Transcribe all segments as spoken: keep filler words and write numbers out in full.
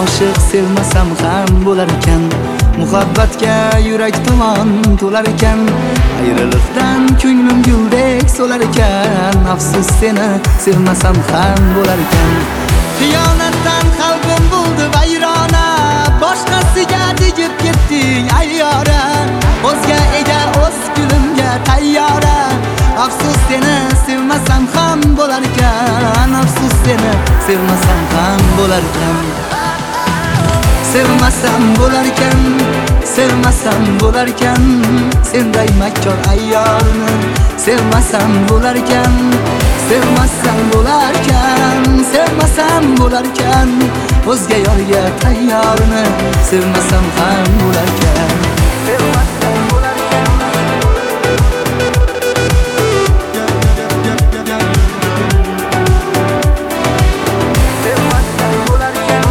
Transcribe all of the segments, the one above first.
Oshiq sevmasam ham bo'lar ekan, muhabbatga yurak tomon to'lar ekan. Ayriliqdan ko'nglim guldek so'lar ekan, afsus seni sevmasam ham bo'lar ekan. Xiyonatdan qalbim bo'ldi vayrona, boshqasiga tegib ketding ayyora. O'zga ega o'z kulimga tayyora, afsus seni sevmasam ham bo'lar ekan, afsus seni sevmasam ham bo'lar ekan. Sevmasam bo'lar ekan, sevmasam bo'lar ekan, senday makkor ayyorni. Sevmasam bo'lar ekan, sevmasam bo'lar ekan, sevmasam bo'lar ekan, o'zga yorga tayyorni. Sevmasam ham bo'lar ekan, sevmasam bo'lar ekan. Sevmasam bo'lar ekan,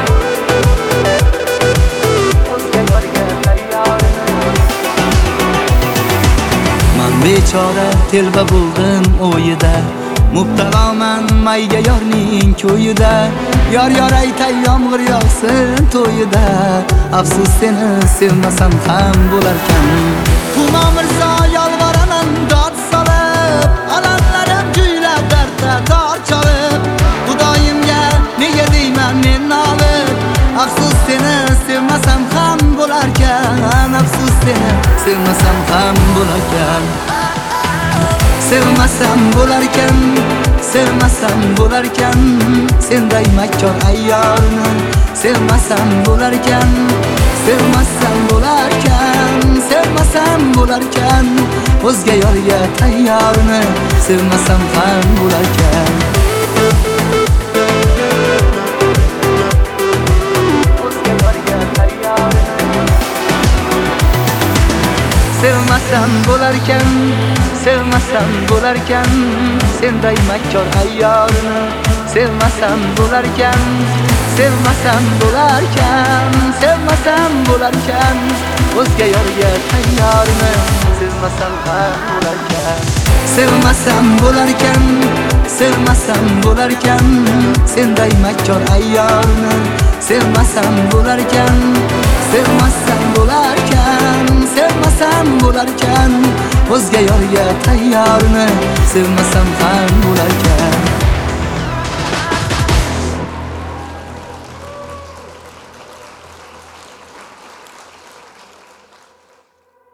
o'zga yorga tayyorni. Men bechora telba bo'ldim o'yida, mubtaloman mayga yorning ko'yida. Yor yor aytay yomg'ir yog'sin to'yida, afsus seni sevmasam ham bo'lar ekan. Humo Mirzo yolvoraman dod solib, alamlarim kuylab dardda tor cholib. Xudoyimga nega deyman men nolib, afsus seni sevmasam ham bo'lar ekan, afsus seni sevmasam ham bo'lar ekan. Sevmasam bo'lar ekan, sevmasam bo'lar ekan, senday makkor ayyorni. Sevmasam bo'lar ekan, sevmasam bo'lar ekan, sevmasam bo'lar ekan, o'zga yorga tayyorni. Sevmasam ham bo'lar ekan. Sevmasam bo'lar ekan, sevmasam bo'lar ekan, senday makkor ayyorni. Sevmasam bo'lar ekan, sevmasam bo'lar ekan, sevmasam bo'lar ekan, o'zga yorga tayyorni. Sevmasam ham bo'lar ekan. Sevmasam bo'lar ekan, sevmasam bo'lar ekan, senday makkor ayyorni. Sevmasam bo'lar ekan, sevmasam bo'lar ekan, sevmasam bo'lar ekan, o'zga yorga tayyorni. Sevmasam ham bo'lar ekan.